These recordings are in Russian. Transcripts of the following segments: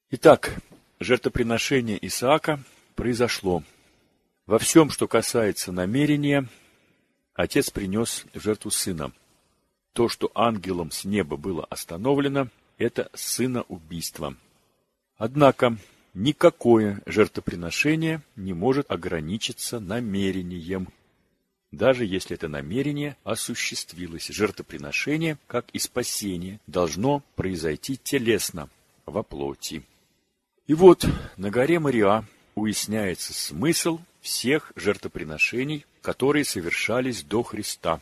Итак, жертвоприношение Исаака произошло. Во всем, что касается намерения, отец принес в жертву сына. То, что ангелом с неба было остановлено, это сыноубийство. Однако, никакое жертвоприношение не может ограничиться намерением. Даже если это намерение осуществилось, жертвоприношение, как и спасение, должно произойти телесно, во плоти. И вот на горе Мориа уясняется смысл всех жертвоприношений, которые совершались до Христа.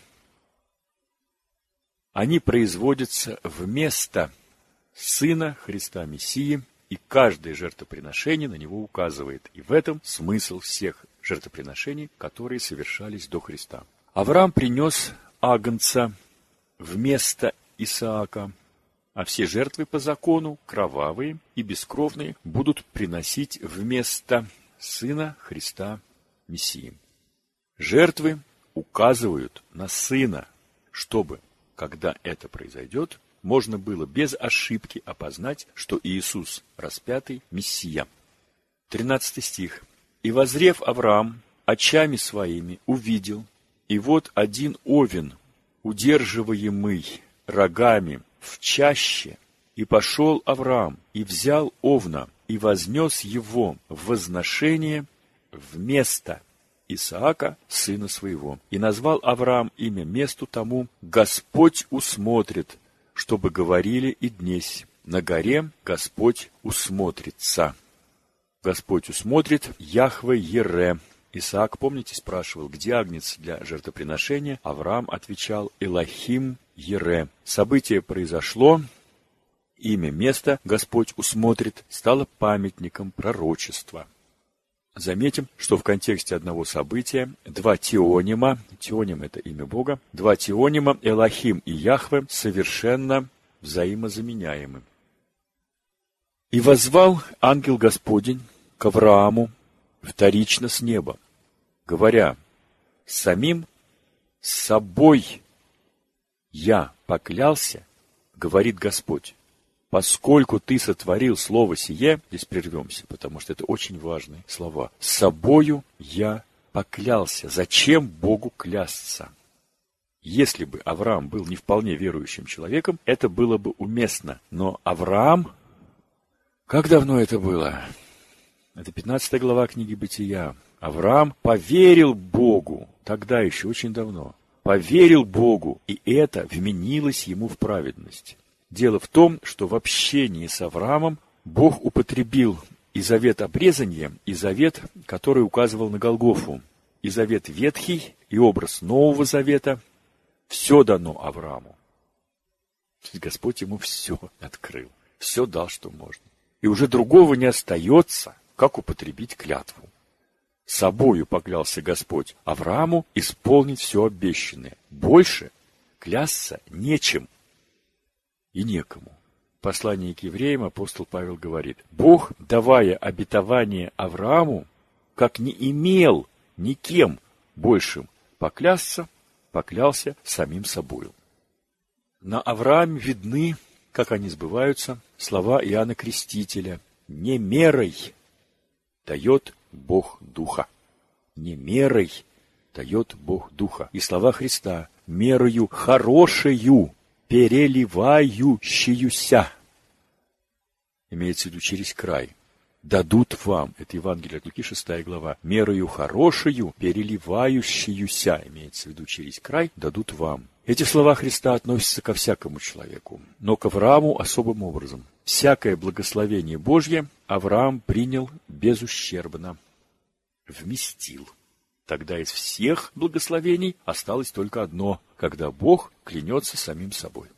Они производятся вместо Сына Христа Мессии, и каждое жертвоприношение на него указывает. И в этом смысл всех жертвоприношений, которые совершались до Христа. Авраам принес агнца вместо Исаака, а все жертвы по закону, кровавые и бескровные, будут приносить вместо Сына Христа Мессии. Жертвы указывают на Сына, чтобы, когда это произойдет, можно было без ошибки опознать, что Иисус распятый Мессия. 13 стих. «И воззрев Авраам очами своими увидел, и вот один овен, удерживаемый рогами в чаще, и пошел Авраам, и взял овна, и вознес его в возношение вместо Исаака, сына своего. И назвал Авраам имя месту тому «Господь усмотрит», чтобы говорили и днесь, на горе Господь усмотрится. Господь усмотрит Яхве Ере. Исаак, помните, спрашивал, где агнец для жертвоприношения? Авраам отвечал Элохим Ере. Событие произошло, имя места Господь усмотрит стало памятником пророчества. Заметим, что в контексте одного события два теонима, теоним — это имя Бога, два теонима Элохим и Яхве совершенно взаимозаменяемы. «И воззвал ангел Господень к Аврааму вторично с неба, говоря, самим собой я поклялся, говорит Господь, поскольку ты сотворил слово сие», здесь прервемся, потому что это очень важные слова, «собою я поклялся». Зачем Богу клясться? Если бы Авраам был не вполне верующим человеком, это было бы уместно. Но Авраам, как давно это было? Это 15 глава книги Бытия. Авраам поверил Богу, тогда еще очень давно, поверил Богу, и это вменилось ему в праведность. Дело в том, что в общении с Авраамом Бог употребил и завет обрезания, и завет, который указывал на Голгофу, и завет ветхий, и образ Нового Завета. Все дано Аврааму. Господь ему все открыл, все дал, что можно. И уже другого не остается, как употребить клятву. Собою поклялся Господь Аврааму исполнить все обещанное. Больше клясться нечем и некому. В послании к евреям апостол Павел говорит, Бог, давая обетование Аврааму, как не имел никем большим поклясться, поклялся самим собою. На Аврааме видны, как они сбываются, слова Иоанна Крестителя. Не мерой дает Бог Духа. Не мерой дает Бог Духа. И слова Христа. Мерою хорошею, переливающуюся. Имеется в виду через край. Дадут вам. Это Евангелие от Луки, 6 глава. Мерою хорошею, переливающуюся. Имеется в виду через край. Дадут вам. Эти слова Христа относятся ко всякому человеку, но к Аврааму особым образом. Всякое благословение Божье Авраам принял безущербно, вместил. Тогда из всех благословений осталось только одно, когда Бог клянется самим собой.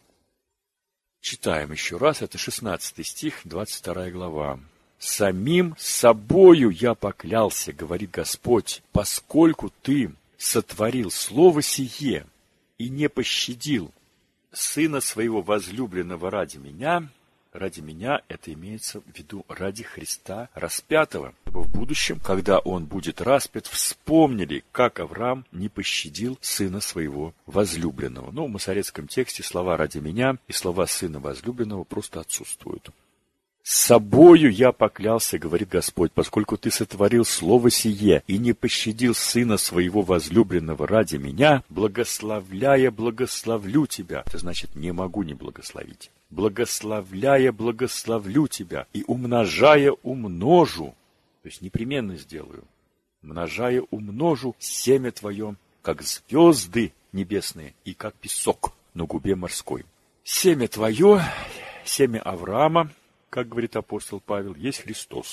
Читаем еще раз, это 16 стих, 22 глава. «Самим собою я поклялся, говорит Господь, поскольку ты сотворил слово сие и не пощадил сына своего возлюбленного ради меня это имеется в виду ради Христа распятого, чтобы в будущем, когда он будет распят, вспомнили, как Авраам не пощадил сына своего возлюбленного». Но в масоретском тексте слова «ради меня» и слова «сына возлюбленного» просто отсутствуют. «Собою я поклялся, — говорит Господь, — поскольку ты сотворил слово сие и не пощадил сына своего возлюбленного ради меня, благословляя, благословлю тебя». Это значит, не могу не благословить. «Благословляя, благословлю тебя, и умножая, умножу». То есть непременно сделаю. «Умножая, умножу семя твое, как звезды небесные и как песок на губе морской». Семя твое, семя Авраама, как говорит апостол Павел, есть Христос.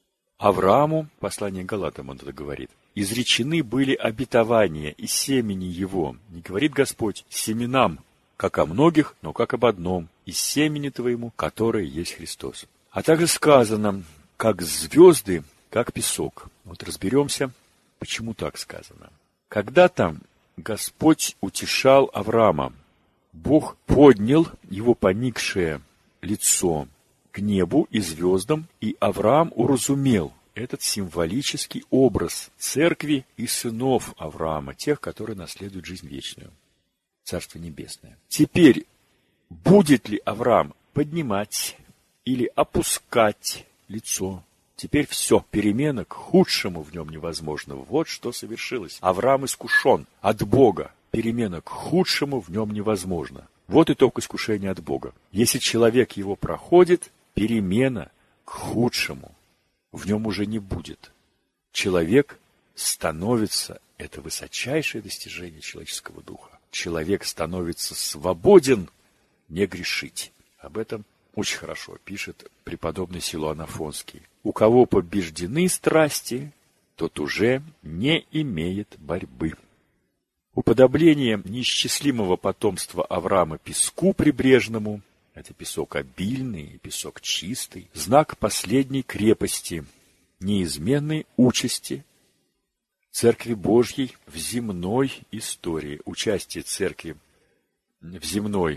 Аврааму, послание Галатам он это говорит, изречены были обетования и семени его. Не говорит Господь семенам, как о многих, но как об одном, из семени твоему, которое есть Христос. А также сказано, как звезды, как песок. Вот разберемся, почему так сказано. Когда-то Господь утешал Авраама. Бог поднял его поникшее лицо к небу и звездам, и Авраам уразумел этот символический образ церкви и сынов Авраама, тех, которые наследуют жизнь вечную, Царство Небесное. Теперь, будет ли Авраам поднимать или опускать лицо? Теперь все, перемена к худшему в нем невозможно. Вот что совершилось. Авраам искушен от Бога. Перемена к худшему в нем невозможно. Вот итог искушения от Бога. Если человек его проходит, перемена к худшему в нем уже не будет. Человек становится, это высочайшее достижение человеческого духа, человек становится свободен не грешить. Об этом очень хорошо пишет преподобный Силуан Афонский. У кого побеждены страсти, тот уже не имеет борьбы. Уподобление неисчислимого потомства Авраама песку прибрежному, это песок обильный, песок чистый, знак последней крепости, неизменной участи Церкви Божьей в земной истории. Участие Церкви в земной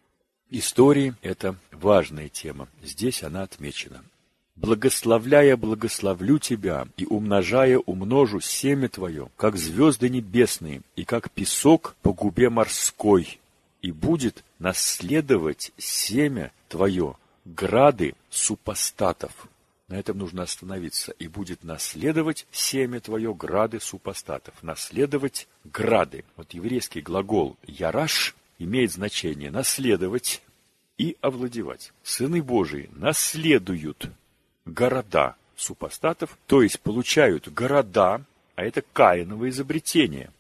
истории – это важная тема. Здесь она отмечена. «Благословляя, благословлю тебя, и умножая, умножу семя твое, как звезды небесные, и как песок по губе морской, и будет наследовать семя твое грады супостатов». На этом нужно остановиться. «И будет наследовать семя твое грады супостатов». Наследовать грады. Вот еврейский глагол «яраш» имеет значение наследовать и овладевать. Сыны Божии наследуют города супостатов, то есть получают города, а это Каиново изобретение.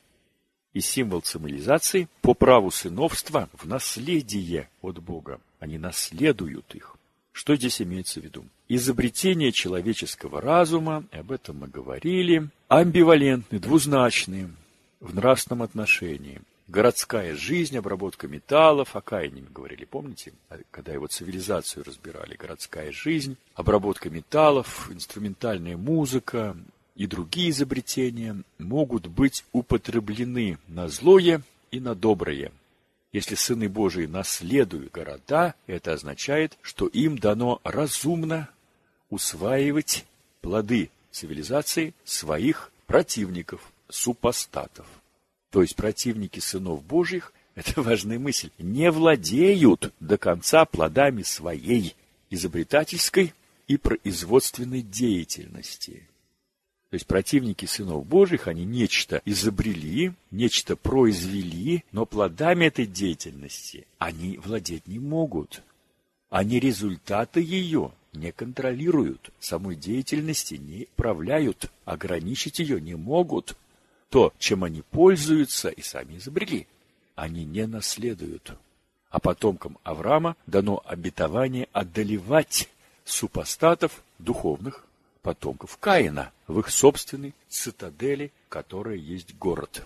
И символ цивилизации по праву сыновства в наследие от Бога. Они наследуют их. Что здесь имеется в виду? Изобретение человеческого разума, об этом мы говорили, амбивалентны, двузначные в нравственном отношении. Городская жизнь, обработка металлов, о Каине мы говорили, помните, когда его цивилизацию разбирали, городская жизнь, обработка металлов, инструментальная музыка и другие изобретения могут быть употреблены на злое и на доброе. Если сыны Божии наследуют города, это означает, что им дано разумно усваивать плоды цивилизации своих противников, супостатов. То есть противники сынов Божьих, это важная мысль, не владеют до конца плодами своей изобретательской и производственной деятельности. То есть противники сынов Божьих, они нечто изобрели, нечто произвели, но плодами этой деятельности они владеть не могут. Они результаты ее не контролируют, самой деятельности не управляют, ограничить ее не могут. То, чем они пользуются и сами изобрели, они не наследуют. А потомкам Авраама дано обетование одолевать супостатов духовных, потомков Каина, в их собственной цитадели, которая есть город.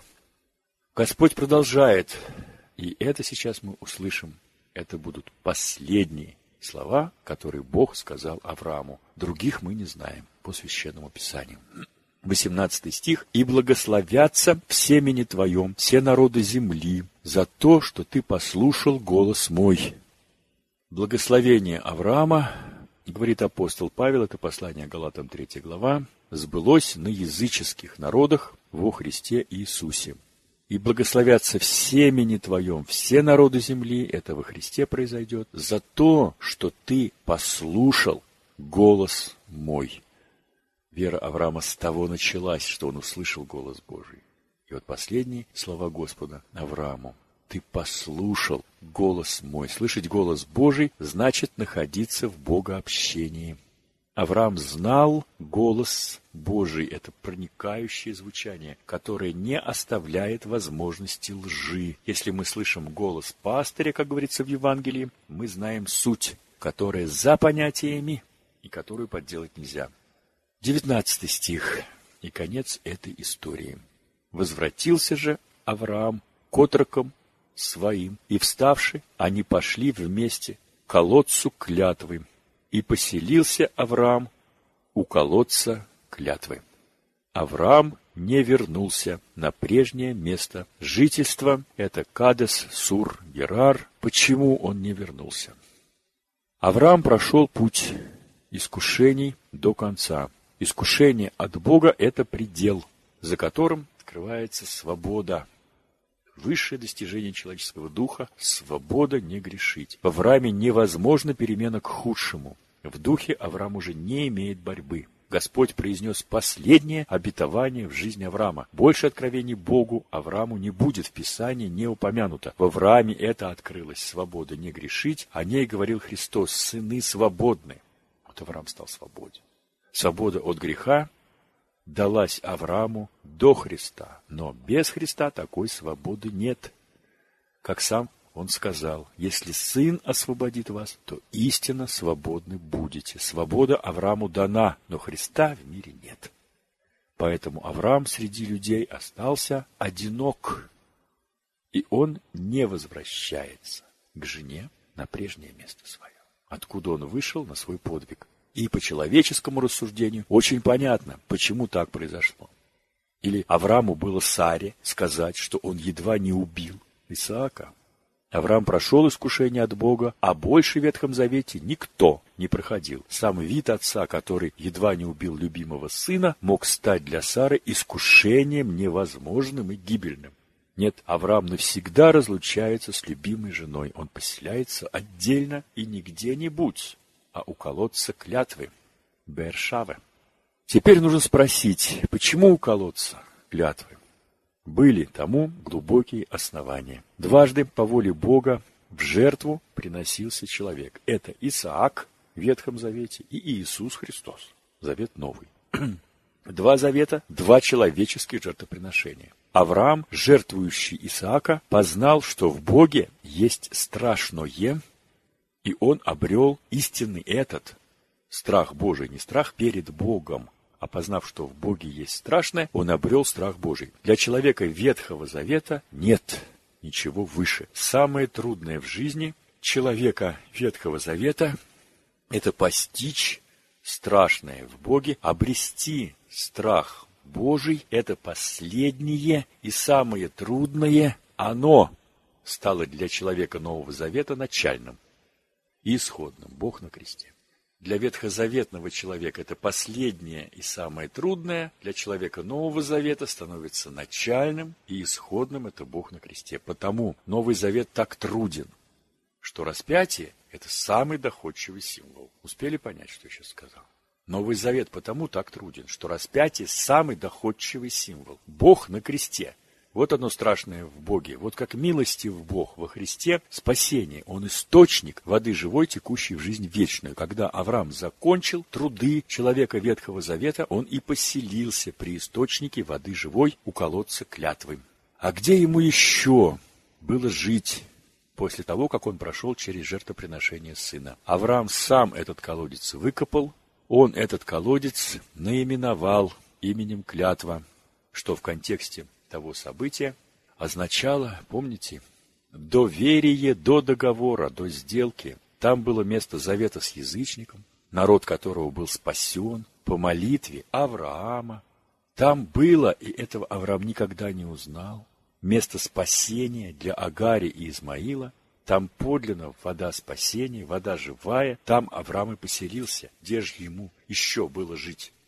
Господь продолжает, и это сейчас мы услышим, это будут последние слова, которые Бог сказал Аврааму. Других мы не знаем по Священному Писанию. 18 стих. «И благословятся в семени твоем все народы земли за то, что ты послушал голос мой». Благословение Авраама, говорит апостол Павел, это послание Галатам 3 глава, сбылось на языческих народах во Христе Иисусе. «И благословятся в семени твоем все народы земли», это во Христе произойдет, «за то, что ты послушал голос мой». Вера Авраама с того началась, что он услышал голос Божий. И вот последние слова Господа Аврааму: «Ты послушал голос мой». Слышать голос Божий значит находиться в богообщении. Авраам знал голос Божий, это проникающее звучание, которое не оставляет возможности лжи. Если мы слышим голос пастыря, как говорится в Евангелии, мы знаем суть, которая за понятиями и которую подделать нельзя. 19 стих и конец этой истории. «Возвратился же Авраам к отрокам своим, и, вставши, они пошли вместе к колодцу клятвы. И поселился Авраам у колодца клятвы». Авраам не вернулся на прежнее место жительства. Это Кадес-Сур-Герар. Почему он не вернулся? Авраам прошел путь искушений до конца. Искушение от Бога – это предел, за которым открывается свобода. Высшее достижение человеческого духа – свобода не грешить. В Аврааме невозможна перемена к худшему. В духе Авраам уже не имеет борьбы. Господь произнес последнее обетование в жизни Авраама. Больше откровений Богу Аврааму не будет, в Писании не упомянуто. В Аврааме это открылась свобода не грешить, о ней говорил Христос: «Сыны свободны». Вот Авраам стал свободен. Свобода от греха далась Аврааму до Христа, но без Христа такой свободы нет. Как сам он сказал: «Если Сын освободит вас, то истинно свободны будете». Свобода Аврааму дана, но Христа в мире нет. Поэтому Авраам среди людей остался одинок, и он не возвращается к жене на прежнее место свое, откуда он вышел на свой подвиг. И по человеческому рассуждению очень понятно, почему так произошло. Или Аврааму было Саре сказать, что он едва не убил Исаака. Авраам прошел искушение от Бога, а больше в Ветхом Завете никто не проходил. Сам вид отца, который едва не убил любимого сына, мог стать для Сары искушением невозможным и гибельным. Нет, Авраам навсегда разлучается с любимой женой. Он поселяется отдельно и не где-нибудь, а у колодца клятвы, Беэр-Шава. Теперь нужно спросить, почему у колодца клятвы? Были тому глубокие основания. Дважды по воле Бога в жертву приносился человек. Это Исаак в Ветхом Завете и Иисус Христос, Завет Новый. Два завета, два человеческих жертвоприношения. Авраам, жертвующий Исаака, познал, что в Боге есть страшное, и он обрел истинный этот страх Божий, не страх перед Богом, а познав, что в Боге есть страшное, он обрел страх Божий. Для человека Ветхого Завета нет ничего выше. Самое трудное в жизни человека Ветхого Завета – это постичь страшное в Боге, обрести страх Божий – это последнее и самое трудное. Оно стало для человека Нового Завета начальным и исходным. Бог на кресте. Для ветхозаветного человека это последнее и самое трудное. Для человека Нового Завета становится начальным и исходным. Это Бог на кресте. Потому Новый Завет так труден, что распятие – это самый доходчивый символ. Успели понять, что я сейчас сказал? Новый Завет потому так труден, что распятие – самый доходчивый символ. Бог на кресте. Вот оно страшное в Боге. Вот как милостив Бог во Христе спасение. Он источник воды живой, текущей в жизнь вечную. Когда Авраам закончил труды человека Ветхого Завета, он и поселился при источнике воды живой у колодца клятвы. А где ему еще было жить после того, как он прошел через жертвоприношение сына? Авраам сам этот колодец выкопал. Он этот колодец наименовал именем клятва, что в контексте того события означало, помните, доверие до договора, до сделки. Там было место завета с язычником, народ которого был спасен по молитве Авраама. Там было, и этого Авраам никогда не узнал, место спасения для Агари и Измаила. Там подлинно вода спасения, вода живая. Там Авраам и поселился. Где же ему еще было жить?